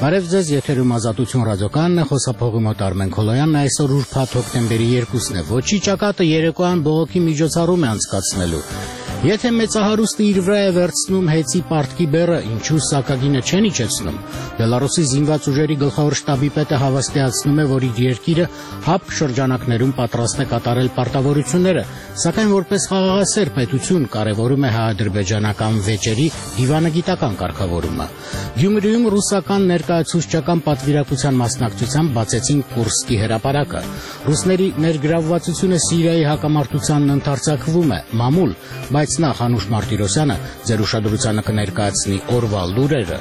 Բարև ձեզ, եթերում Ազատություն ռադիոկայանն է, խոսափողի մոտ Արմեն Քոլոյանն, այսօր ուրբաթ հոկտեմբերի 2-ն է, ոչի ճակատը երեկոյան բողոքի միջոցառում է անցկացնելու։ Եթե մեծահարուստը իր վրա է վերցնում հեծի պարտքի բեռը, ինչու սակագինը չեն իջեցնում։ Բելարուսի զինված ուժերի գլխավոր շտաբի պետը հավաստիացնում է, որ իր երկիրը հապկ շրջանակներում պատրաստ է կատարել պարտավորությունները, սակայն որպես խաղաղասեր պետություն կարևորում է հայ-ադրբեջանական վեճերի դիվանագիտական կարգավորումը։ Գյումրիում ռուսական ներկայացուցչական պատվիրակության մասնակցությամբ բացեցին Կուրսկի հրապարակը։ Ռուսների ներգրավվածությունը Սիրիայի հակամարտությանն ընդարձակվում է, մամուլ, բայց նախ Անուշ Մարտիրոսյանը ձեր ուշադրությանը կներկայացնի օրվա լուրերը։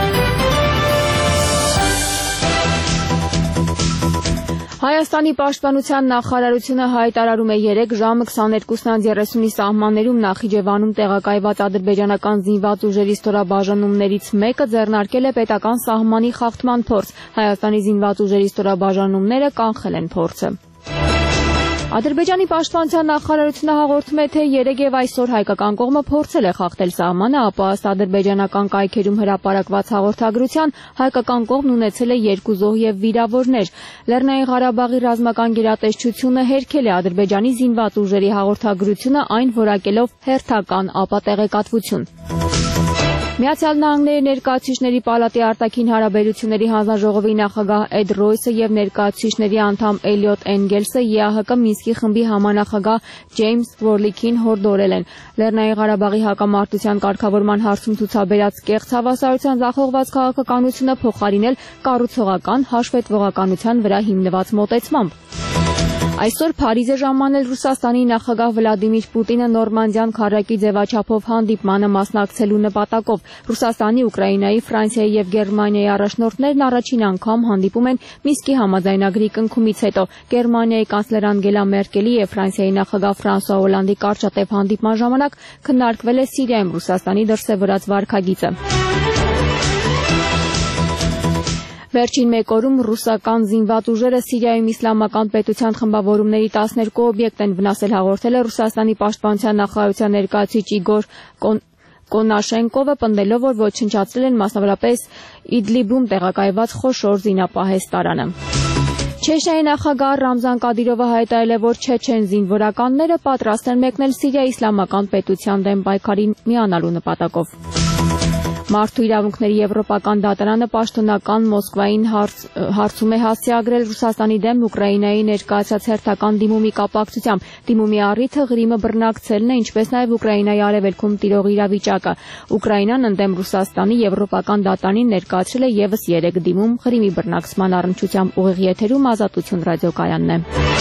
Հայաստանի պաշտպանության նախարարությունը հայտարարում է 3 ժամը 22:30-ի սահմաններում Նախիջևանում տեղակայված ադրբեջանական զինված ուժերի ստորաբաժանումներից մեկը ձեռնարկել է պետական սահմանի խախտման փորձ։ Հայաստանի զինված ուժերի ստորաբաժանումները կանխել են փորձը։ Ադրբեջանի պաշտպանության նախարարությունը հաղորդում է, թե 3 եւ այսօր հայկական կողմը փորձել է խախտել սահմանը, ապա ըստ ադրբեջանական կայքերում հրապարակված հաղորդագրության հայկական կողմն ունեցել է 2 զոհ եւ վիրավորներ։ Լեռնային Ղարաբաղի ռազմական գերատեսչությունը հերքել է Ադրբեջանի զինված ուժերի հաղորդագրությունը, այն որակելով հերթական ապատեղեկատվություն։ Միացյալ Նահանգների ներկայացուցիչների պալատի արտաքին հարաբերությունների հանձնաժողովի նախագահ Էդ Ռոյսը եւ ներկայացուցիչների անդամ Էլիոտ Էնգելսը ԵԱՀԿ Մինսկի խմբի համանախագահ Ջեյմս Վորլիքին հորդորել են։ Լեռնային Ղարաբաղի հակամարտության կարգավորման հարցում ցուցաբերած կեղծ հավասարության ձախողված քաղաքականությունը փոխարինել կառուցողական հաշվետվողականության վրա հիմնված մոտեցմամբ։ Այսօր Փարիզ է ժամանել Ռուսաստանի նախագահ Վլադիմիր Պուտինը Նորմանդյան քարայրի ձևաչափով հանդիպմանը մասնակցելու նպատակով։ Ռուսաստանի, Ուկրաինայի, Ֆրանսիայի եւ Գերմանիայի առաջնորդներն առաջին անգամ հանդիպում են Մինսկի համաձայնագրի կնքումից հետո։ Գերմանիայի կանցլեր Անգելա Մերկելի եւ Ֆրանսիայի նախագահ Ֆրանսուଆ Օլանդի կարճատև հանդիպման ժամանակ քննարկվել է Սիրիայում Ռուսաստանի դրսևորած վարքագիծը։ Վերջին մեկ օրում ռուսական զինված ուժերը Սիրիայում իսլամական պետության խմբավորումների 12 օբյեկտ են վնասել, հաղորդել է Ռուսաստանի պաշտպանության նախարարության ներկայացուցիչ Իգոր Կոնաշենկովը, պնդելով, որ ոչնչացրել են մասնավորապես Իդլիբում տեղակայված խոշոր զինապահեստարանը։ Չեչնիայի նախագահ Ռամզան Կադիրովը հայտարարել է, որ չեչեն զինվորականները պատրաստ են մեկնել Սիրիայի իսլամական պետության դեմ պայքարին միանալու նպատակով։ Մարդու իրավունքների եվրոպական դատարանը պաշտոնական Մոսկվային հարցում է հասցեագրել Ռուսաստանի դեմ Ուկրաինայի ներկայացած հերթական դիմումի կապակցությամբ։ Դիմումի առիթը Ղրիմը բռնակցելն է, ինչպես նաև Ուկրաինայի արևելքում տիրող իրավիճակը։ Ուկրաինան ընդդեմ Ռուսաստանի եվրոպական դատարանին ներկայացրել է եւս 3 դիմում Ղրիմի բռնակցման առնչությամբ։ Ուղիղ եթերում Ազատություն ռադիոկայանն է։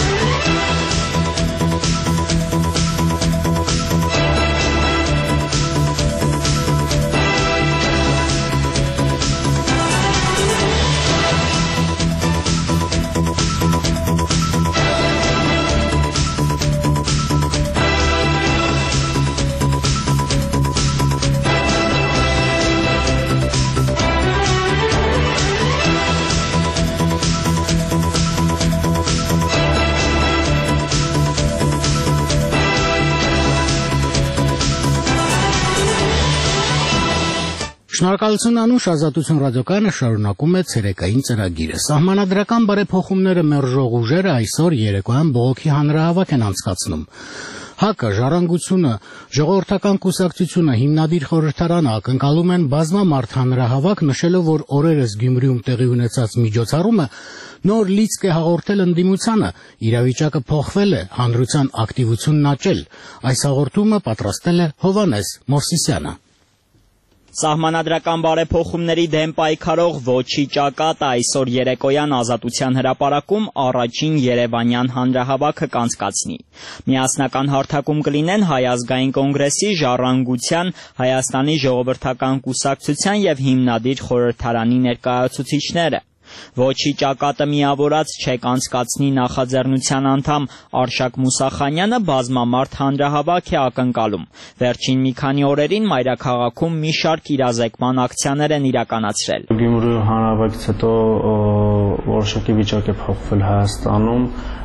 Շնորհակալություն Անուշ, Ազատություն ռադիոկայանը շարունակում է ցերեկային ծրագիրը։ Սահմանադրական բարեփոխումները մերժող ուժերը այսօր երեկոյան բողոքի հանրահավաք են անցկացնում։ ՀԱԿ-ը, Ժառանգությունը, Ժողովրդական կուսակցությունը, Հիմնադիր խորհրդարանը ակնկալում են բազմամարդ հանրահավաք, նշելով, որ օրերս Գյումրիում տեղի ունեցած միջոցառումը նոր լիցք է հաղորդել ընդդիմությանը, իրավիճակը փոխվել է, հանրության ակտիվությունն աճել։ Այս հաղորդումը պատրաստել է Հովհաննես Մովսիսյանը։ Սահմանադրական բարեփոխումների դեմ պայքարող ոչի ճակատը այսօր երեկոյան Ազատության հրապարակում առաջին երևանյան հանրահավաքը կանցկացնի։ Միասնական հարթակում կլինեն Հայ ազգային կոնգրեսի, Ժառանգության, Հայաստանի ժողովրդական կուսակցության եւ Հիմնադիր խորհրդարանի ներկայացուցիչները։ Ոչի ճակատը միավորած չեք անցկացնի նախաձեռնության անդամ Արշակ Մուսախանյանը բազմամարդ հանրահավաք է ակնկալում։ Վերջին մի քանի օրերին մայրաքաղաքում մի շարք իրազեկման ակցիաներ են իրականացրել։ Գյումրու հանրահավաքից հետո որոշակի վիճակ է փոխվել Հայաստանում,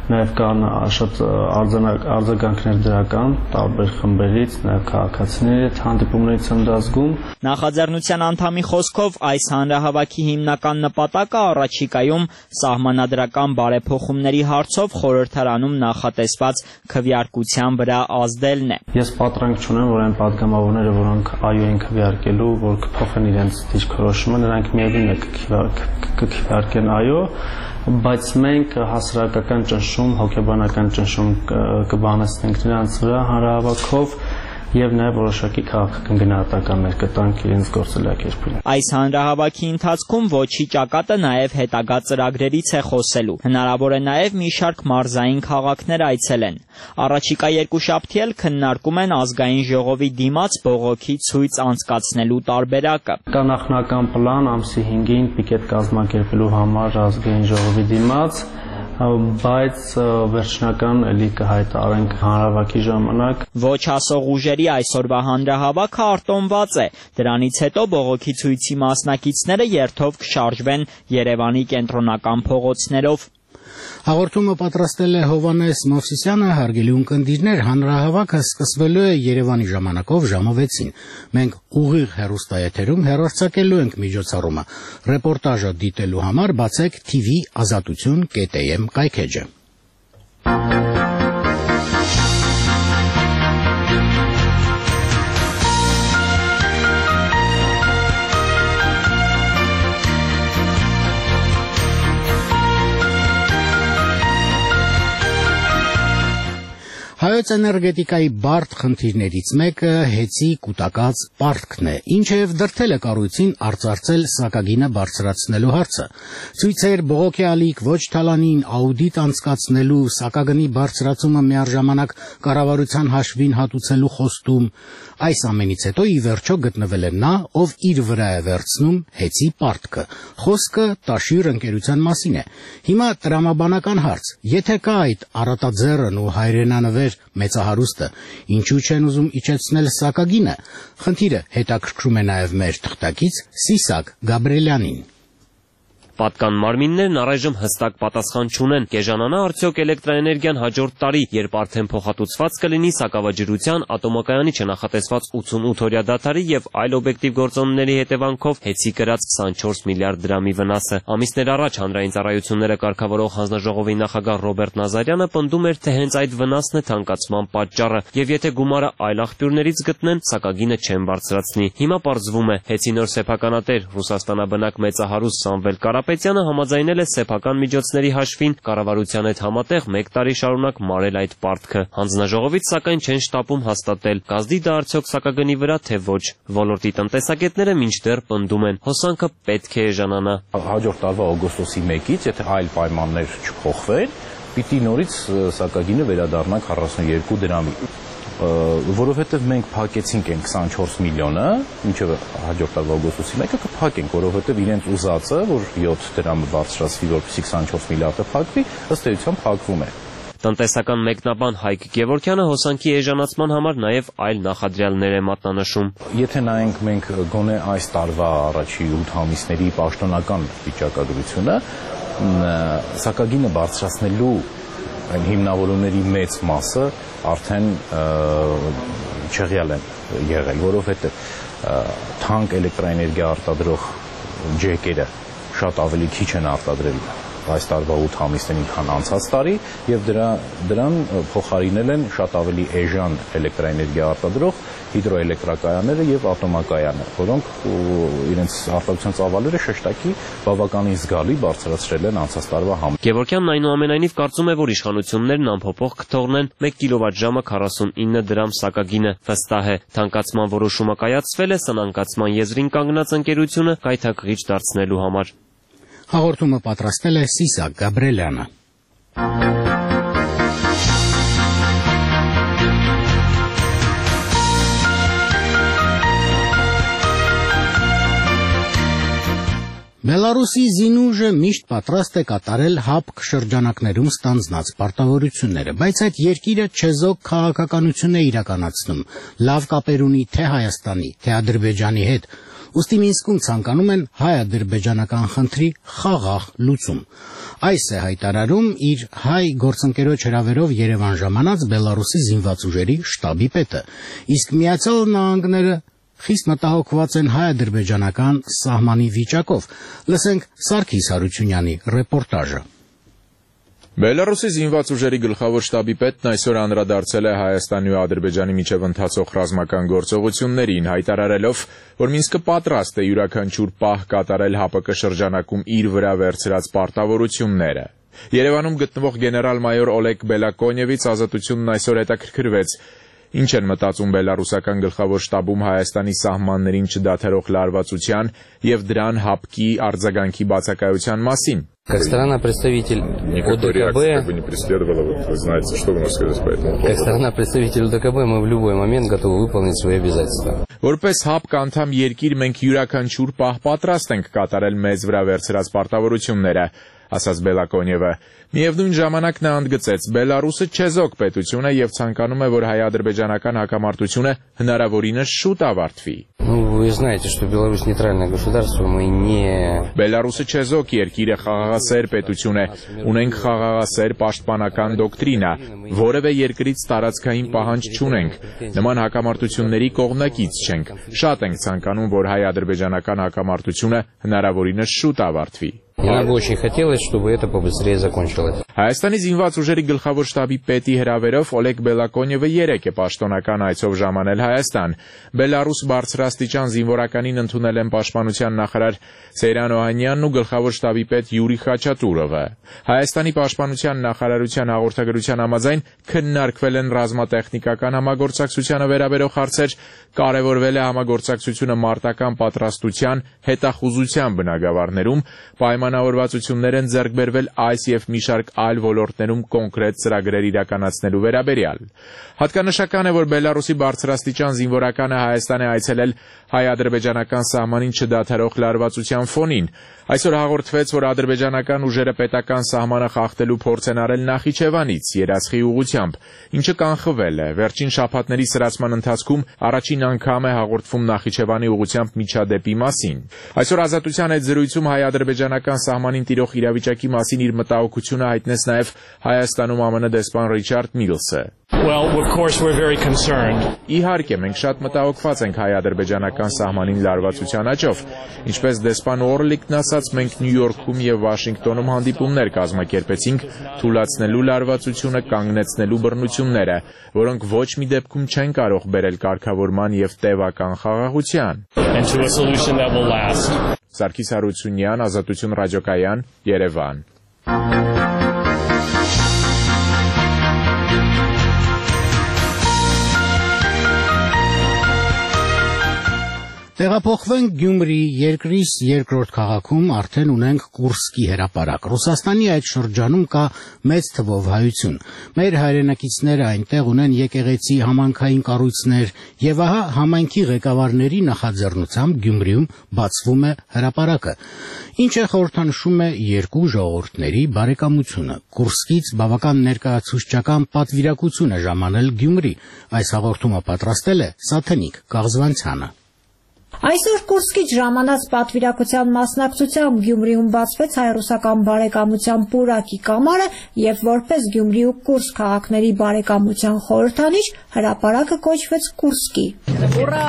Նաև կան շատ արձագանքներ դրական տարբեր խմբերից, նաև քաղաքացիների հետ հանդիպումներից ընդազգում։ Նախաձեռնության անդամի խոսքով այս հանրահավաքի հիմնական նպատակը առաջիկայում սահմանադրական բարեփոխումների հարցով խորհրդարանում նախատեսված քվեարկության վրա ազդելն է։ Ես պատրանք չունեմ, որ այն падգամավորները, որոնք այո են քվեարկելու, որ կփոխեն իրենց դիրքորոշումը, նրանք միևնույն է կքվեարկեն այո, բայց մենք հասարակական ճնշում, հոգեբանական ճնշում կբանեցնենք նրանց վրա հանրահավաքով եւ նաեւ որոշակի քաղաքական գնահատականներ կտանք իրենց գործելակերպին։ Այս հանրահավաքի ընթացքում ոչի ճակատը նաեւ հետագա ծրագրերից է խոսելու։ Հնարավոր է նաեւ մի շարք մարզային քաղաքներ այցելեն։ Առաջիկա երկուշաբթի էլ քննարկում են ազգային ժողովի դիմաց բողոքի ցույց անցկացնելու տարբերակը։ Կա նախնական պլան ամսի 5-ին պիկետ կազմակերպելու համար ազգային ժողովի դիմաց, բայց վերջնական էլի կհայտարարենք հանրահավաքի ժամանակ։ Ոչ ասող ուժերի այսօրվա հանրահավաքը արտոնված է։ Դրանից հետո բողոքի ցույցի մասնակիցները երթով կշարժվեն Երևանի կենտրոնական փողոցներով։ Հաղորդումը պատրաստել է Հովանես Մովսիսյանը, հարգելի ունկնդիրներ, հանրահավաքը սկսվելու է Երևանի ժամանակով ժամը 6-ին։ Մենք ուղիղ հեռուստաեթերում հեռարձակելու ենք միջոցառումը։ Ռեպորտաժը դիտելու համար բացեք tv.azatutun.am կայքեջը։ Հայոց էներգետիկայի բարդ խնդիրներից մեկը հեծի կուտակած պարտքն է, ինչև դրդել է կառույցին արծարծել սակագինը բարձրացնելու հարցը։ Ցույցեր, բողոքի ալիք, ոչ թալանին, աուդիտ անցկացնելու, սակագնի բարձրացումը միառժամանակ կառավարության հաշվին հատուցելու խոստում։ Այս ամենից հետո ի վերջո գտնվել է նա, ով իր վրա է վերցնում հեծի պարտքը։ Խոսքը Տաշիր ընկերության մասին է։ Հիմա տրամաբանական հարց. եթե կա այդ առատաձեռն ու հայրենանվեր մեծահարուստը, ինչու չեն ուզում իջեցնել սակագինը։ Խնդիրը հետաքրքրում է նաև մեր թղթակից Սիսակ Գաբրելյանին։ Պատկան մարմիններն առայժմ հստակ պատասխան չունեն, կեժանանա արդյոք էլեկտրաէներգիան հաջորդ տարի, երբ արդեն փոխհատուցված կլինի Սակավաջրության ատոմակայանի չնախատեսված 88-օրյա դադարի եւ այլ օբյեկտիվ գործոնների հետևանքով հեծի կրած 24 միլիարդ դրամի վնասը։ Ամիսներ առաջ հանրային ծառայությունները կարգավորող հանձնաժողովի նախագահ Ռոբերտ Նազարյանը պնդում էր, թե հենց այդ վնասն է թանկացման պատճառը, եւ եթե գումարը այլ աղբյուրներից գտնեն, սակագինը չեն բարձրացնի։ Հիմա պարզվում է, հեծի նոր սեփականատեր Ռուսաստանաբնակ մեծահարուստ Սամվել Կարապետյանը համաձայնել է սեփական միջոցների հաշվին կառավարության հետ համատեղ 1 տարի շարունակ մարել այդ պարտքը։ Հանձնաժողովից սակայն չեն շտապում հաստատել, կազդի դա արդյոք սակագնի վրա, թե ոչ։ Ոլորտի տնտեսագետները մինչդեռ պնդում են, հոսանքը պետք է էժանանա։ Հաջորդ տարվա օգոստոսի 1-ից, եթե այլ պայմաններ չփոխվեն, պիտի նորից սակագինը վերադառնա 42 դրամի։ Որովհետև մենք փակեցինք այն 24 միլիոնը, ինչը հաջորդ տարվա օգոստոսի 1-ը կփակենք, որովհետև իրենց ուզածը, որ 7 դրամը բարձրացվի, որպեսզի 24 միլիարդը փակվի, ըստ էության փակվում է։ Տնտեսական մեկնաբան Հայկ Գևորգյանը հոսանքի էժանացման համար նաև այլ նախադրյալներ է մատնանշում։ Եթե նայենք մենք գոնե այս տարվա առաջի 8 ամիսների պաշտոնական վիճակագրությունը, սակագինը բարձրացնելու այն հիմնավորումների մեծ մասը արդեն չեղյալ են եղել, որովհետև թանկ էլեկտրաէներգիա արտադրող ջեկերը շատ ավելի քիչ են արտադրել այս տարվա 8 ամիսներին, քան անցած տարի, եւ դրան փոխարինել են շատ ավելի էժան էլեկտրաէներգիա արտադրող հիդրոէլեկտրակայանները եւ ատոմակայանը, որոնք իրենց արտադրության ծավալները շեշտակի բավականին զգալի բարձրացրել են անցած տարվա համեմատ։ Գևորգյանն այնուամենայնիվ կարծում է, որ իշխանություններն անփոփոխ կթողնեն 1 կիլովատժամը 49 դրամ սակագինը։ Վստահ է, թանկացման որոշումը կայացվել է սնանկացման եզրին կանգնած ընկերությունը կայթակղիչ դարձնելու համար։ Հաղորդումը պատրաստել է Սիսակ Գաբրելյանը։ Բելարուսի զինուժը միշտ պատրաստ է կատարել հապկ շրջանակներում ստանձնած պարտավորությունները, բայց այդ երկիրը չեզոք քաղաքականություն է իրականացնում լավ կապեր ունի թե Հայաստանի, թե Ադրբեջանի հետ, Ուստի Մինսկում ցանկանում են հայ-ադրբեջանական խնդրի խաղաղ լուծում։ Այս է հայտարարում իր հայ գործընկերոջ հրավերով Երևան ժամանած Բելարուսի զինված ուժերի շտաբի պետը, իսկ Միացյալ Նահանգները խիստ մտահոգված են հայ-ադրբեջանական սահմանի վիճակով։ Լսենք Սարգիս Հարությունյանի ռեպորտաժը։ Բելարուսի զինված ուժերի գլխավոր շտաբի պետն այսօր անդրադարձել է Հայաստանի ու Ադրբեջանի միջև ընթացող ռազմական գործողություններին, հայտարարելով, որ Մինսկը պատրաստ է յուրաքանչյուր պահ կատարել ՀԱՊԿ շրջանակում իր վրա վերցրած պարտավորությունները։ Երևանում գտնվող գեներալ-մայոր Օլեգ Բելակոնևից Ազատությունն այսօր հետաքրքրվեց, ինչ են մտածում բելարուսական գլխավոր շտաբում Հայաստանի սահմաններին չդադարող լարվածության եւ դրան ՀԱՊԿ-ի արձագանքի բացակայության մասին։ Как страна-представитель ОДКБ, как страна-представитель ОДКБ, мы в любой момент готовы выполнить свои обязательства. Որպես ՀԱՊԿ անդամ երկիր մենք յուրաքանչյուր պահ պատրաստ ենք կատարել մեզ վրա վերցրած պարտավորությունները, ասաց Բելակոնևը։ Միևնույն ժամանակ նա ընդգծեց, Բելարուսը չեզոք պետություն է եւ ցանկանում է, որ հայ-ադրբեջանական հակամարտությունը հնարավորինս շուտ ավարտվի։ Вы знаете, что Беларусь нейтральное государство, мы не... Բելարուսը չեզոք երկիր է, խաղաղասեր պետություն է, ունենք խաղաղասեր պաշտպանական դոկտրինա, որևէ երկրից տարածքային պահանջ չունենք, նման հակամարտությունների կողմնակից չենք, շատ ենք ցանկանում, որ հայ-ադրբեջանական հակամարտությունը հնարավորինս շուտ ավարտվի։ Мне бы очень хотелось, чтобы это побыстрее закончилось. Հայաստանի զինված ուժերի գլխավոր շտաբի պետի հրավերով Օլեգ Բելակոնևը երեկ է պաշտոնական այցով ժամանել Հայաստան։ Բելարուս բարձրաստիճան զինվորականին ընդունել են պաշտպանության նախարար Սեյրան Օհանյանն ու գլխավոր շտաբի պետ Յուրի Խաչատուրովը։ Հայաստանի պաշտպանության նախարարության հաղորդագրության համաձայն քննարկվել են ռազմատեխնիկական համագործակցությանը վերաբերող հարցեր, կարևորվել է համագործակցությունը մարտական պատրաստության, հետախուզության բնագավառներում, պայմանավորվածություններ են ձեռք բերվել այս եւ մի շարք այլ ոլորտներում կոնկրետ ծրագրեր իրականացնելու վերաբերյալ։ Հատկանշական է, որ Բելարուսի բարձրաստիճան զինվորականը Հայաստան է այցելել հայ-ադրբեջանական սահմանին չդադարող լարվածության ֆոնին։ Այսօր հաղորդվեց, որ ադրբեջանական ուժերը պետական սահմանը խախտելու փորձ են արել Նախիջևանից Երասխի ուղղությամբ, ինչը կանխվել է։ Վերջին շաբաթների սրացման ընթացքում առաջին անգամ է հաղորդվում Նախիջևանի ուղղությամբ միջադեպի մասին։ Այսօր Ազատության հետ զրույցում հայ-ադրբեջանական սահմանին տիրող իրավիճակի մասին իր մտահոգությունը հայտնեց նաև Հայաստանում ԱՄՆ դեսպան Ռիչարդ Միլսը։ Well, of course we're very concerned. Իհարկե, մենք շատ մտահոգված ենք հայ-ադրբեջանական սահմանին լարվածության աճով։ Ինչպես դեսպան Օրլիկն ասաց, մենք Նյու Յորքում եւ Վաշինգտոնում հանդիպումներ կազմակերպեցինք թույլատնելու լարվածությունը, կանգնեցնելու բռնությունները, որոնք ոչ մի դեպքում չեն կարող բերել կարգավորման եւ տևական խաղաղության։ And to a solution that will last. Սարգիս Հարությունյան, Ազատություն ռադիոկայան, Երևան։ Տեղափոխվենք Գյումրի, երկրիս երկրորդ քաղաքում արդեն ունենք Կուրսկի հրապարակ։ Ռուսաստանի այդ շրջանում կա մեծ թվով հայություն։ Մեր հայրենակիցները այնտեղ ունեն եկեղեցի, համայնքային կառույցներ, եւ ահա համայնքի ղեկավարների նախաձեռնությամբ Գյումրիում բացվում է հրապարակը, ինչը խորհրդանշում է երկու ժողովուրդների բարեկամությունը։ Կուրսկից բավական ներկայացուցչական պատվիրակություն է ժամանել Գյումրի։ Այս հաղորդումը պատրաստել է Սաթենիկ Կաղզվանցյանը։ Այսօր Կուրսկից ժամանած պատվիրակության մասնակցությամբ Գյումրիում բացվեց հայ-ռուսական բարեկամության պուրակի կամարը եւ որպես Գյումրի ու Կուրսկ քաղաքների բարեկամության խորհրդանիշ հրապարակը կոչվեց Կուրսկի։ Ուրա!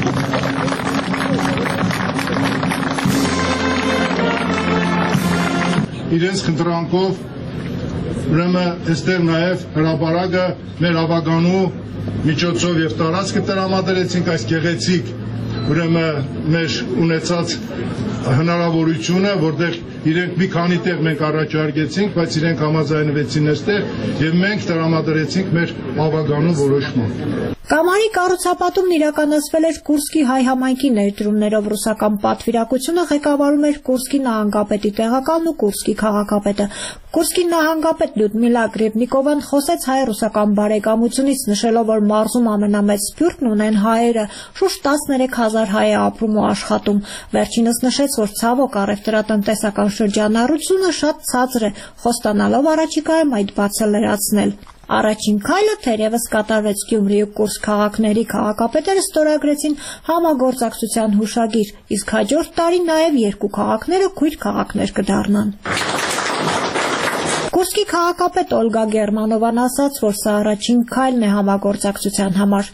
Իրենց խնդրանքով ուրեմն այստեղ նաեւ հրապարակը մեր ավագանու միջոցով եւ տարածքը տրամադրեցինք այս գեղեցիկ ուրեմն մեր ունեցած հնարավորությունը, որտեղ իրենք մի քանի տեղ մենք առաջարկեցինք, բայց իրենք համաձայնվեցին այստեղ եւ մենք տրամադրեցինք մեր ավագանու որոշումը։ Կամարի կառուցապատումն իրականացվել էր Կուրսկի հայ համայնքի ներդրումներով։ Ռուսական պատվիրակությունը ղեկավարում էր Կուրսկի նահանգապետի տեղակալն ու Կուրսկի քաղաքապետը։ Կուրսկի նահանգապետ Լյուդմիլա Գրեբնիկովան խոսեց հայ-ռուսական բարեկամությունից, նշելով, որ մարզում ամենամեծ սփյուռքն ունեն հայերը, շուրջ 13,000 հայ է ապրում ու աշխատում։ Վերջինս նշեց, որ ցավոք առևտրատնտեսական շրջանառությունը շատ ցածր է, խոստանալով առաջիկայում այդ բացը լրացնել։ Առաջին քայլը թերևս կատարվեց Գյումրի ու Կուրսկ քաղաքների քաղաքապետերը ստորագրեցին համագործակցության հուշագիր, իսկ հաջորդ տարի նաև երկու քաղաքները քույր քաղաքներ կդառնան։ Կուրսկի քաղաքապետ Օլգա Գերմանովան ասաց, որ սա առաջին քայլն է համագործակցության համար։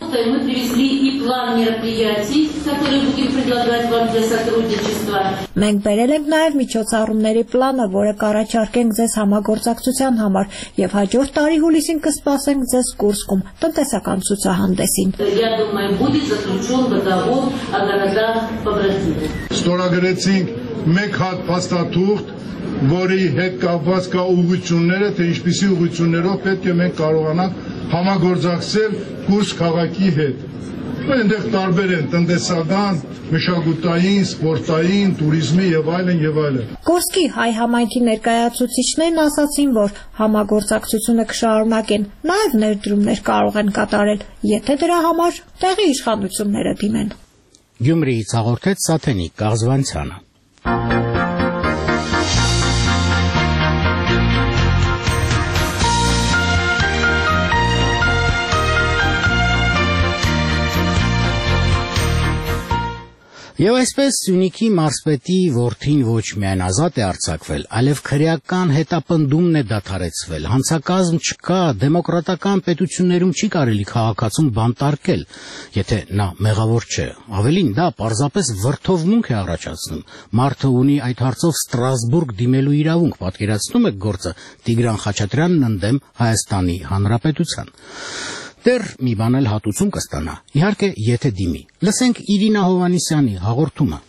Մենք բերել ենք նաև միջոցառումների պլանը, որը կառաջարկենք ձեզ համագործակցության համար, եւ հաջորդ տարի հուլիսին կսպասենք ձեզ Կուրսկում տնտեսական ցուցահանդեսին։ Ստորագրեցինք մեկ հատ փաստաթուղթ, որի հետ կապված կա ուղղությունները, թե ինչպիսի ուղղություններով պետք է մենք կարողանանք համագործակցել Կուրսկ քաղաքի հետ։ Այնտեղ տարբեր են տնտեսական, մշակութային, սպորտային, туриզմի եւ այլն եւ այլն։ Կուրսկի հայ համայնքի ներկայացուցիչներն ասացին, որ համագործակցությունը կշարունակեն, նաեւ ներդրումներ կարող են կատարել, եթե դրա համար տեղի իշխանությունները դիմեն։ Գյումրիից հաղորդեց Սաթենիկ Կաղզվանցյանը։ Եվ այսպես Սյունիքի մարզպետի որդին ոչ միայն ազատ է արձակվել, այլև քրեական հետապնդումն է դադարեցվել, հանցակազմ չկա, դեմոկրատական պետություններում չի կարելի քաղաքացուն բանտարկել, եթե նա մեղավոր չէ, ավելին դա պարզապես վրդովմունք է առաջացնում, մարդը ունի այդ հարցով Ստրասբուրգ դիմելու իրավունք, պատկերացնում եք գործը Տիգրան Խաչատրյանն ընդդեմ Հայաստանի Հանրապետության։ Դեռ մի բան էլ հատուցում կստանա, իհարկե եթե դիմի։ Լսենք Իրինա Հովանիսյանի հաղորդումը։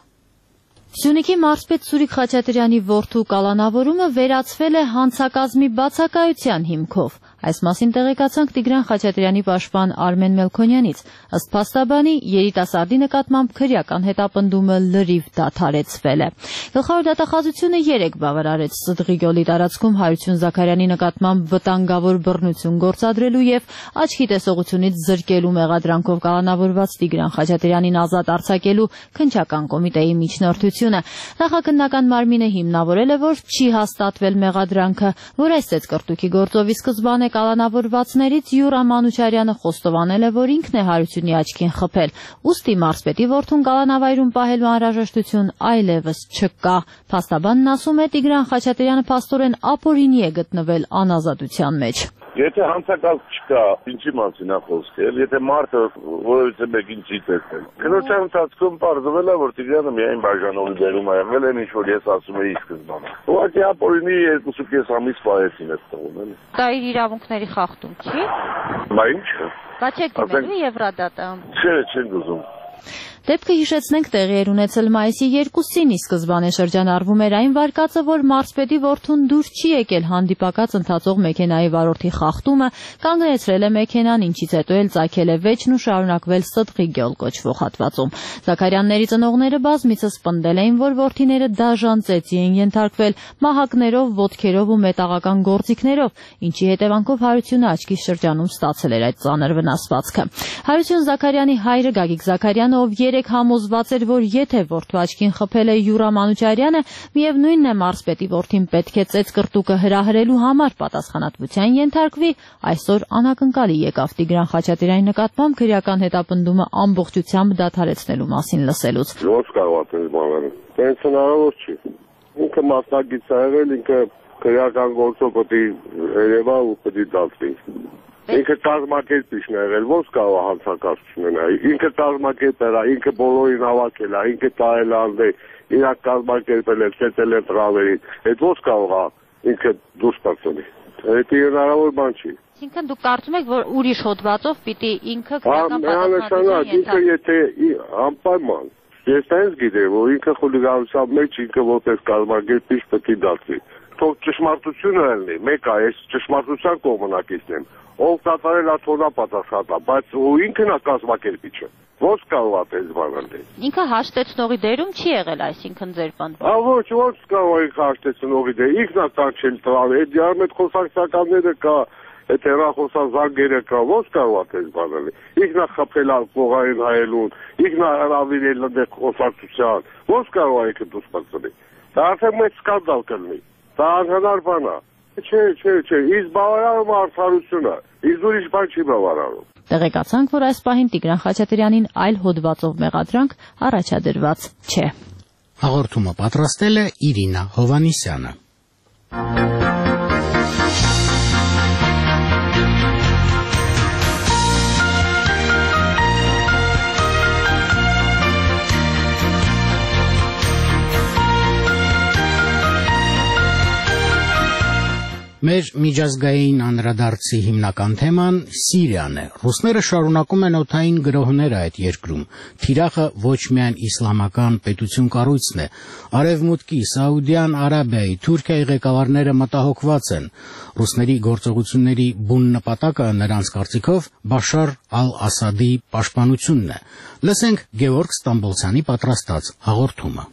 Սյունիքի մարզպետ Սուրիկ Խաչատրյանի որդու կալանավորումը վերացվել է հանցակազմի բացակայության հիմքով։ Այս մասին տեղեկացանք Տիգրան Խաչատրյանի պաշտպան Արմեն Մելքոնյանից։ Ըստ փաստաբանի, երիտասարդի նկատմամբ քրեական հետապնդումը լրիվ դադարեցվել է։ Գլխավոր դատախազությունը 3 բավարարեց Սդղի գյուղի տարածքում Հարություն Զաքարյանի նկատմամբ վտանգավոր բռնություն գործադրելու եւ աչքի տեսողությունից զրկելու մեղադրանքով կալանավորված Տիգրան Խաչատրյանին ազատ արձակելու քննչական կոմիտեի միջնորդությունը։ Նախաքննական մարմինը հիմնավորել է, որ չի հաստատվել մեղադրանքը, որ այս ծեծկռտուքի գործով ի սկզբանե կալանավորվածներից Յուրա Մանուչարյանը խոստովանել է, որ ինքն է Հարությունի աչքին խփել, ուստի մարզպետի որդուն կալանավայրում պահելու անհրաժեշտություն այլևս չկա։ Փաստաբանն ասում է, Տիգրան Խաչատրյանը փաստորեն ապօրինի է գտնվել անազատության մեջ։ Եթե հանցակազմ չկա, ինչի մասին է խոսքը, եթե մարդը որևիցե մեկին չի տեսել։ Քննության ընթացքում պարզվել է, որ Տիգրանը միայն բաժանողի դերում է եղել, այն ինչ որ ես ասում էի սկզբանե։ Ուղղակի ապօրինի 2.5 ամիս պահեցին այդ տղուն, էլի։ Դա իր իրավունքների խախտում չի։ Բա ի՞նչ։ Բա չեք դիմելու Եվրադատը։ Չէ, չենք ուզում։ Դեպքը հիշեցնենք տեղի էր ունեցել մայիսի 2-ին, ի սկզբանե շրջանառվում էր այն վարկածը, որ մարզպետի որդուն դուր չի եկել հանդիպակաց ընթացող մեքենայի վարորդի խախտումը, կանգնեցրել է մեքենան, ինչից հետո էլ ծագել է վեճն ու շարունակվել Սդղի գյուղ կոչվող հատվածում։ Զաքարյանների ծնողները բազմիցս պնդել էին, որ որդիները դաժան ծեծի են ենթարկվել մահակներով, ոտքերով ու մետաղական գործիքներով, ինչի հետևանքով Հարությունը աչքի շրջանում ստացել էր այդ ծանր վնասվածքը։ Հարություն Զաքարյանի հայրը Գագիկ Զաքարյանը, ով համոզված էր, որ եթե որդու աչքին խփել է Յուրա Մանուչարյանը, միևնույնն է մարզպետի որդին պետք է ծեծկռտուկը հրահրելու համար պատասխանատվության ենթարկվի, այսօր անակնկալի եկավ Տիգրան Խաչատրյանի նկատմամբ քրեական հետապնդումը ամբողջությամբ դադարեցնելու մասին լսելուց։ Ո՞նց կարող է բանել։ Դրանց հնարավոր չի։ Ինքը մասնակից է եղել, ինքը քրեական գործով պետք է երևա ու պետք է դատվի։ Ինքը կազմակերպիչն է եղել, ո՞նց կարող է հանցակացություն ունենալ։ Ինքը կազմակերպել է, ինքը բոլորին հավաքել է, ինքը տարել է անդե, իրակ կազմակերպել է, ցեցել է տրավերին։ Այդ ո՞նց կարող է ինքը դուրս բացել։ Դա հնարավոր բան չի։ Այսինքն դուք կարծում եք, որ ուրիշ հոդվածով պիտի ինքը քրեական պատասխանատվություն ինքը եթե անպայման։ Ես այնպես գիտեմ, որ ինքը խուլիգանության մեջ ինքը որպես կազմակերպիչ պետք է դատվի։ Թող ճշմարտությունը լինի, մեկ է, ես ճշմարտության կողմնակիցն եմ։ Ով կատարել է թողնա պատասխանատա, բայց ինքն է կազմակերպիչը։ Ո՞նց կարող է այդպես բանել։ Ինքը հաշտեցնողի դերում չի եղել, այսինքն ձեր բանը։ Ոչ, ո՞նց կարող է հաշտեցնողի դեր։ Ինքն է կանչել տղան, այդ յարմետ խոսակցականները կա, այդ հեռախոսազանգերը կա, ո՞նց կարող է այդպես բանել։ Ինքն է խփել փողային հայելուն, ինքն է հրավիրել այնտեղ խոսակցության։ Ո՞նց կարող է ինքը դուրս բացել։ Դա արդեն մեծ սկանդալ կլինի։ Դա անհնար բան է։ Չէ, իս բավարարում արդարությունը, իս ուրիշ բան չի բավարարում։ Տեղեկացանք, որ այս պահին Տիգրան Խաչատրյանին այլ հոդվածով մեղադրանք առաջադրված չէ։ Հաղորդումը պատրաստել է Իրինա Հովանիսյանը։ Մեր միջազգային անդրադարձի հիմնական թեման Սիրիան է։ Ռուսները շարունակում են օդային գրոհները այդ երկրում։ Թիրախը ոչ միայն իսլամական պետություն կառույցն է։ Արևմուտքի, Սաուդյան Արաբիայի, Թուրքիայի ղեկավարները մտահոգված են։ Ռուսների գործողությունների բուն նպատակը նրանց կարծիքով Բաշար ալ-Ասադի պաշտպանությունն է։ Լսենք Գևորգ Ստամբոլցյանի պատրաստած հաղորդումը։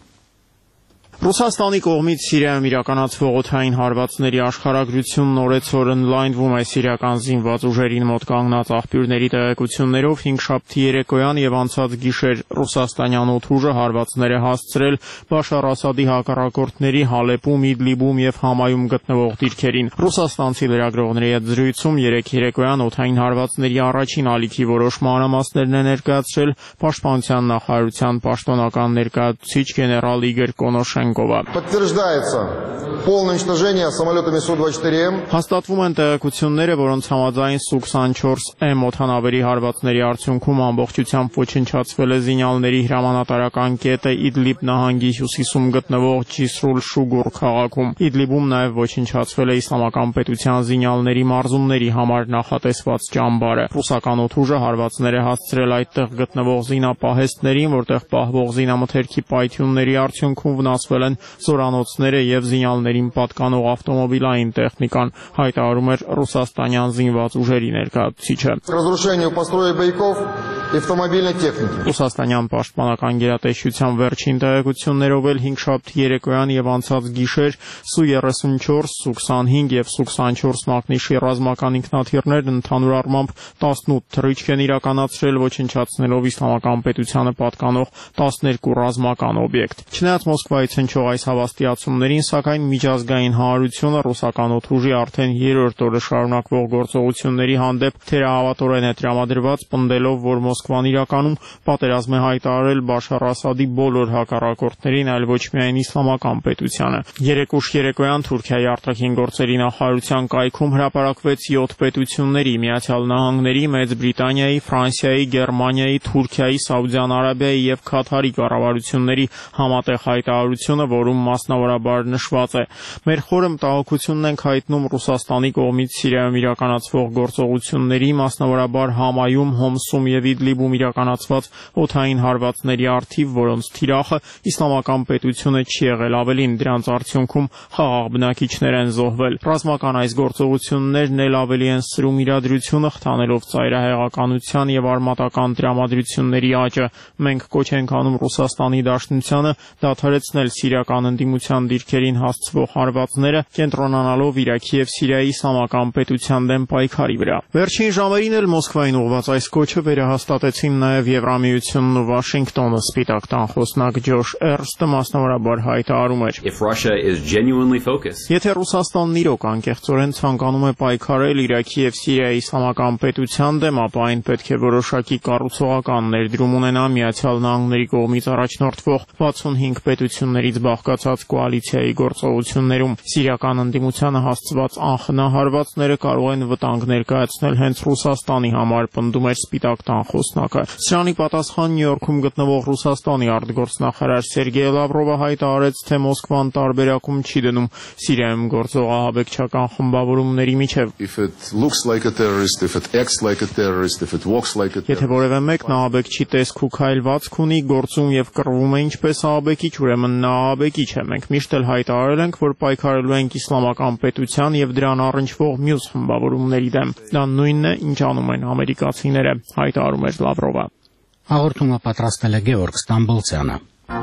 Ռուսաստանի կողմից Սիրիայում իրականացվող օդային հարվածների աշխարհագրությունն օրեցօր ընդլայնվում է սիրիական զինված ուժերին մոտ կանգնած աղբյուրների տեղեկություններով 5-շաբթի երեկոյան եւ անցած գիշեր ռուսաստանյան օդուժը հարվածներ է հասցրել Բաշար Ասադի հակառակորդների Հալեպում, Իդլիբում եւ Համայում գտնվող դիրքերին։ Ռուսաստանցի լրագրողների հետ զրույցում երեկոյան օդային հարվածների առաջին ալիքի որոշ մանրամասներն է ներկայացրել Պաշտպանության նախարարության պաշտոնական ներկայացուցիչ գեներալ Իգոր Կոնոշեն Подтверждается полное уничтожение самолетами Су-24М. Հաստատվում են տեղեկությունները, որոնց համաձայն Սու-24M օդանավերի հարվածների արդյունքում ամբողջությամբ ոչնչացվել է զինյալների հրամանատարական կետը Իդլիբ նահանգի հյուսիսում գտնվող Ջիսրուլ Շուգուր քաղաքում։ Իդլիբում նաև ոչնչացվել է իսլամական պետության զինյալների մարզումների համար նախատեսված ճամբարը։ Ռուսական օդուժը հարվածներ է հասցրել այդտեղ գտնվող զինապահեստներին, որտեղ պահվող զինամթերքի պայթյունների արդյունքում վնասվել են զորանոցները եւ զինյալներին պատկանող ավտոմոբիլային տեխնիկան, հայտարարում էր ռուսաստանյան զինված ուժերի ներկայացուցիչը։ Разрушению построек боевиков и автомобильной техники. Ռուսաստանյան պաշտպանական գերատեսչության վերջին տեղեկություններով էլ 5-շաբթի երեկոյան եւ անցած գիշեր Սու-34, Սու-25 եւ Սու-24 մակնիշի ռազմական ինքնաթիռներն ընդհանուր առմամբ 18 թռիչք են իրականացրել, ոչնչացնելով իսլամական պետությանը պատկանող 12 ռազմական օբյեկտ։ Չնայած Մոսկվայից հնչող այս հավաստիացումներին, սակայն միջազգային հանրությունը ռուսական օդուժի արդեն 3-րդ օրը շարունակվող գործողությունների հանդեպ թերահավատորեն է տրամադրված, պնդելով, որ Մոսկվան իրականում պատերազմ է հայտարարել Բաշար Ասադի բոլոր հակառակորդներին, այլ ոչ միայն իսլամական պետությանը։ Երեկուշ երեկոյան Թուրքիայի արտաքին գործերի նախարարության կայքում հրապարակվեց 7 պետությունների՝ Միացյալ Նահանգների, Մեծ Բրիտանիայի, Ֆրանսիայի, Գերմանիայի, Թուրքիայի, Սաուդյան Արաբիայի եւ Քաթարի կառավարությունների համատեղ հայտարարությունը, որում մասնավորաբար նշված է. «Մեր խորը մտահոգությունն ենք հայտնում Ռուսաստանի կողմից Սիրիայում իրականացվող գործողությունների, մասնավորաբար Համայում, Հոմսում եւ Իդլիբում իրականացված օդային հարվածների առթիվ, որոնց թիրախը իսլամական պետությունը չի եղել, ավելին դրանց արդյունքում խաղաղ բնակիչներ են զոհվել։ Ռազմական այս գործողություններն էլ ավելի են սրում իրադրությունը, խթանելով ծայրահեղականության եւ արմատական տրամադրությունների աճը։ Մենք կոչ ենք անում Ռուսաստանի Դաշնությանը դադարեցնել սիրիական ընդդիմության դիրքերին հասցվող հարվածները, կենտրոնանալով Իրաքի եւ Սիրիայի իսլամական պետության դեմ պայքարի վրա»։ Վերջին ժամերին էլ Մոսկվային ուղղված այս կոչը վերահաստատեցին նաեւ Եվրամիությունն ու Վաշինգտոնը։ Սպիտակ տան խոսնակ Ջոշ Էրստը մասնավորաբար հայտարարում էր. «Եթե Ռուսաստանն իրոք անկեղծորեն ցանկանում է պայքարել Իրաքի եւ Սիրիայի իսլամական պետության դեմ, ապա այն պետք է որոշակի կառուցողական ներդրում ունենա Միացյալ Նահանգների կողմից առաջնորդվող 65 պետություններից բաղկացած կոալիցիայի գործողություններում։ Սիրիական ընդդիմությանը հասցված անխնահարվածները կարող են վտանգ ներկայացնել հենց Ռուսաստանի համար», պնդում էր Սպիտակ տան խոսնակը։ Սրանի պատասխան Նյու Յորքում գտնվող Ռուսաստանի արտգործնախարար Սերգեյ Լավրովը հայտարարեց, թե Մոսկվան տարբերակում չի դնում Սիրիայում գործող ահաբեկչական խմբավորումների միջև։ Եթե որևէ մեկն ահաբեկչի տեսք ու քայլվածք ունի, գործում եւ կռվում է ինչպես ահաբեկիչ, ուրեմն նա ահաբեկիչ է։ Մենք միշտ էլ հայտարարել ենք, որ պայքարելու ենք իսլամական պետության եւ դրան առնչվող մյուս խմբավորումների դեմ։ Դա նույնն է, ինչ անում են ամերիկացիները, հայտարարում էր Լավրովը։ Հաղորդումը պատրաստել է Գևորգ Ստամբոլցյանը։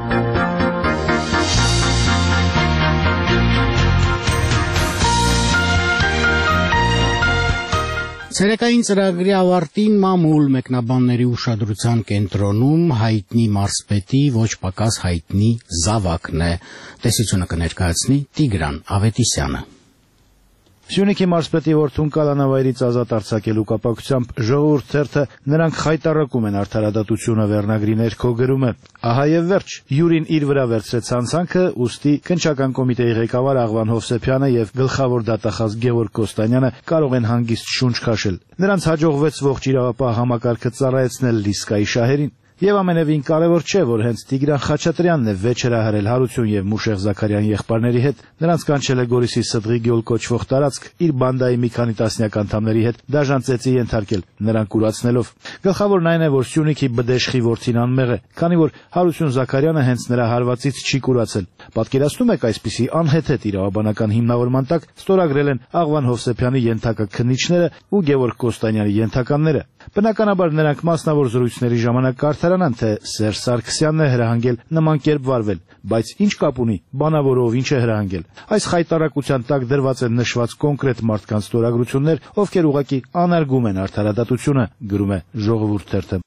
Ցերեկային ծրագրի ավարտին մամուլ մեկնաբանների ուշադրության կենտրոնում հայտնի մարզպետի ոչ պակաս հայտնի զավակն է։ Տեսությունը կներկայացնի Տիգրան Ավետիսյանը։ Սյունիքի մարզպետի որդուն կալանավայրից ազատ արձակելու կապակցությամբ Ժողովուրդ թերթը նրանք խայտառակում են արդարադատությունը վերնագրի ներքո գրում է. Ահա եւ վերջ, Յուրին իր վրա վերցրեց հանցանքը, ուստի քննչական կոմիտեի ղեկավար Աղվան Հովսեփյանը եւ գլխավոր դատախազ Գևորգ Կոստանյանը կարող են հանգիստ շունչ քաշել։ Նրանց հաջողվեց ողջ իրավապահ համակարգը ծառայեցնել Լիսկայի շահերին։ Եվ ամենևին կարևոր չէ, որ հենց Տիգրան Խաչատրյանն է վեճ հրահրել Հարություն եւ Մուշեղ Զաքարյան եղբայրների հետ, նրանց կանչել է Գորիսի Սդղի գյուլ կոչվող տարածք, իր բանդայի մի քանի տասնյակ անդամների հետ դաժան ծեծի ենթարկել, նրանք կուրացնելով։ Գլխավորն այն է, որ Սյունիքի բդեշխի որդին անմեղ է, քանի որ Հարություն Զաքարյանը հենց նրա հարվածից չի կուրացել։ Պատկերացնում եք այսպիսի անհեթեթ իրավաբանական հիմնավորման տակ ստորագրել են Աղվան Հովսեփյանի ենթակա քննիչները ու Գևորգ Կոստանյանի ենթականները։ Բնականաբար նրանք մասնավոր զրույցների ժամանակ կարդարանան, թե Սերժ Սարգսյանն է հրահանգել նման կերպ վարվել, բայց ինչ կապ ունի բանավորով ինչ է հրահանգել։ Այս խայտառակության տակ դրված են նշված կոնկրետ մարդկանց ստորագրություններ, ովքեր ուղղակի անարգում են արդարադատությունը, գրում է Ժողովուրդ թերթը։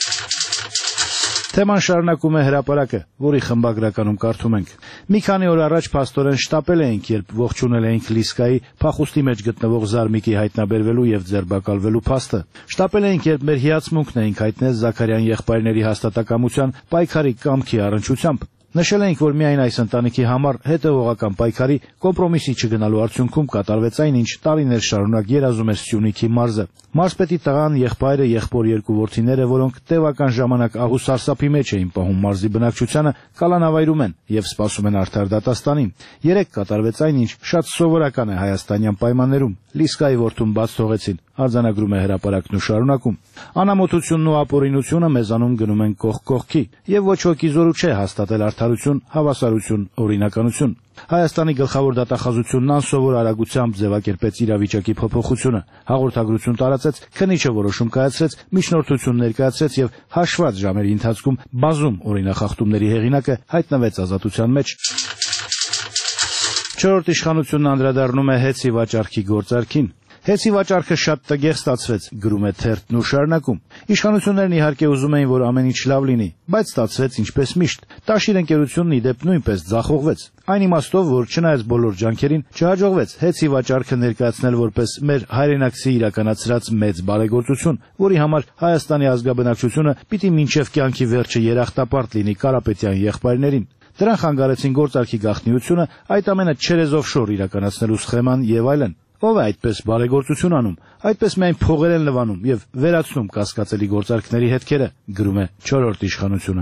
Թեման շարունակում է հրապարակը, որի խմբագրականում կարդում ենք. Մի քանի օր առաջ փաստորեն շտապել էինք, երբ ողջունել էինք Լիսկայի փախուստի մեջ գտնվող Զարմիկի հայտնաբերվելու եւ ձերբակալվելու փաստը։ Շտապել էինք, երբ մեր հիացմունքն էինք հայտնել Զաքարյան եղբայրների հաստատակամության պայքարի կամքի առնչությամբ։ Նշել ենք, որ միայն այս ընտանիքի համար հետևողական պայքարի կոմպրոմիսի չգնալու արդյունքում կատարվեց այն, ինչ տարիներ շարունակ երազում էր Սյունիքի մարզը։ Մարզպետի տղան, եղբայրը, եղբոր երկու որդիները, որոնք տևական ժամանակ աղու սարսափի մեջ էին պահում մարզի բնակչությանը, կալանավայրում են եւ սպասում են արդար դատաստանին։ Երեկ կատարվեց այն, ինչ շատ սովորական է հայաստանյան պայմաններում։ Լիսկայի որդուն բաց թողեցին, արձանագրում է հրապարակն ու շարունակում։ Անամոթությունն ու ապօրինությունը մեզանում գնում են կողք կողքի, եւ ոչ ոքի զորու չէ հաստատել արդարություն, հավասարություն, օրինականություն։ Հայաստանի գլխավոր դատախազությունն անսովոր արագությամբ ձևակերպեց իրավիճակի փոփոխությունը, հաղորդագրություն տարածեց, քննիչը որոշում կայացրեց, միջնորդություն ներկայացրեց եւ հաշված ժամերի ընթացքում բազում օրինախախտումների հեղինակը հայտնվեց ազատության մեջ։ Չորրորդ իշխանությունն անդրադառնում է հեծի վաճառքի գործարքին։ Հեծի վաճառքը շատ տգեղ ստացվեց, գրում է թերթն ու շարունակում։ Իշխանություններն իհարկե ուզում էին, որ ամեն ինչ լավ լինի, բայց ստացվեց ինչպես միշտ։ Տաշիր ընկերությունն ի դեպ նույնպես ձախողվեց։ Այն իմաստով, որ չնայած բոլոր ջանքերին չհաջողվեց հեծի վաճառքը ներկայացնել որպես մեր հայրենակցի իրականացրած մեծ բարեգործություն, որի համար Հայաստանի ազգաբնակչությունը պիտի մինչև կյանքի վերջը երախտապարտ լինի Կարապետյան եղբայրներին։ Դրան խանգարեցին գործարքի գաղտնիությունը, այդ ամենը չերեզով շոր իրականացնելու սխեման եւ այլն։ Ով է այդպես բարեգործություն անում, այդպես միայն փողեր են լվանում եւ վերացնում կասկածելի գործարքների հետքերը, գրում է չորրորդ իշխանությունը։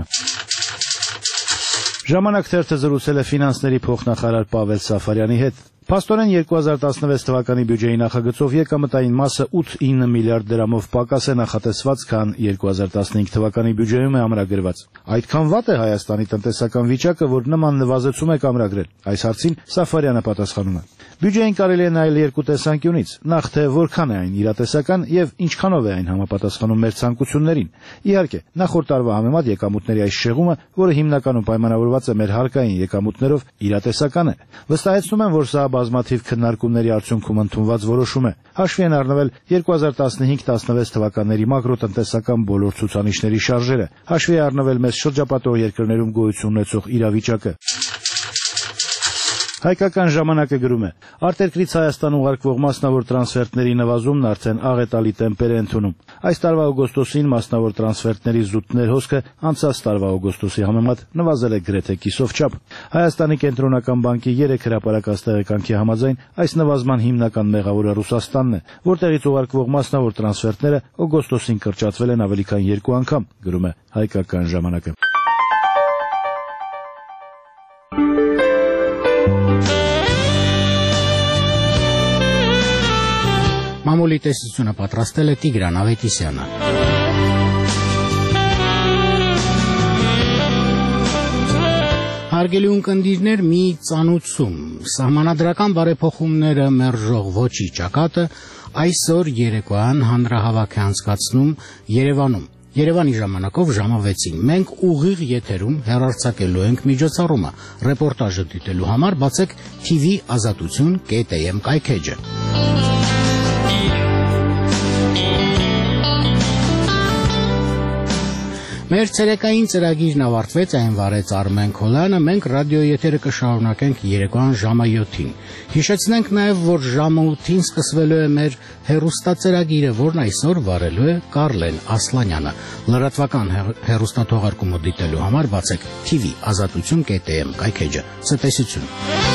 Ժամանակ թերթը զրուցել է ֆինանսների փոխնախարար Պավել Սաֆարյանի հետ։ Փաստորեն 2016 թվականի բյուջեի նախագծով եկամտային մասը 8-9 միլիարդ դրամով պակաս է նախատեսված, քան 2015 թվականի բյուջեում է ամրագրված։ Այդքան վատ է Հայաստանի տնտեսական վիճակը, որ նման նվազեցում է ամրագրել։ Այս հարցին Սաֆարյանը պատասխանում է. Բյուջեին կարելի է նայել երկու տեսանկյունից. նախ թե որքան է այն իրատեսական եւ ինչքանով է այն համապատասխանում մեր ցանկություններին։ Իհարկե, նախորդ տարվա համեմատ եկամուտների այս շեղումը, որը հիմնականում պայմանավորված է մեր հարկային եկամուտներով, իրատեսական է։ Վստահեցնում եմ, որ սա բազմաթիվ քննարկումների արդյունքում ընդունված որոշում է։ Հաշվի են առնվել 2015-16 թվականների մակրոտնտեսական բոլոր ցուցանիշների շարժերը։ Հաշվի է առնվել մեծ շրջապատող երկրներում գոյություն ունեցող իրավիճակը։ Հայկական ժամանակը գրում է. արտերկրից Հայաստան ուղարկվող մասնավոր տրանսֆերտների նվազումն արդեն աղետալի տեմպեր է ընդունում։ Այս տարվա օգոստոսին մասնավոր տրանսֆերտների զուտ ներհոսքը անցած տարվա օգոստոսի համեմատ նվազել է գրեթե կիսով չափ։ Հայաստանի կենտրոնական բանկի 3 հրապարակած տեղեկանքի համաձայն այս նվազման հիմնական մեղավորը Ռուսաստանն է, որտեղից ուղարկվող մասնավոր տրանսֆերտները օգոստոսին կրճատվել են ավելի քան 2 անգամ, գրում է Հայկական ժամանակը։ Մամուլի տեսությունը պատրաստել է Տիգրան Ավետիսյանը։ Հարգելի ունկնդիրներ, մի ծանուցում։ Սահմանադրական բարեփոխումները մերժող ոչի ճակատը այսօր երեկոյան հանրահավաք է անցկացնում Երևանում։ Երևանի ժամանակով ժամը 6-ին մենք ուղիղ եթերում հեռարձակելու ենք միջոցառումը։ Ռեպորտաժը դիտելու համար բացեք tv-azatutun.am կայքեջը։ Մեր ցերեկային ծրագիրն ավարտվեց, այն վարեց Արմեն Քոլյանը, մենք ռադիոեթերը կշարունակենք երեկոյան ժամը 7-ին։ Հիշեցնենք նաև, որ ժամը 8-ին սկսվելու է մեր հեռուստածրագիրը, որն այսօր վարելու է Կարլեն Ասլանյանը։ Լրատվական հեռուստաթողարկումը դիտելու համար բացեք TV azatutun.am կայքեջը։ Ցտեսություն։